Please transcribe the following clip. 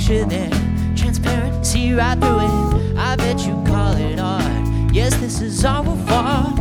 picture there, transparent, see right through it. I bet you call it art. Yes, this is all we're for.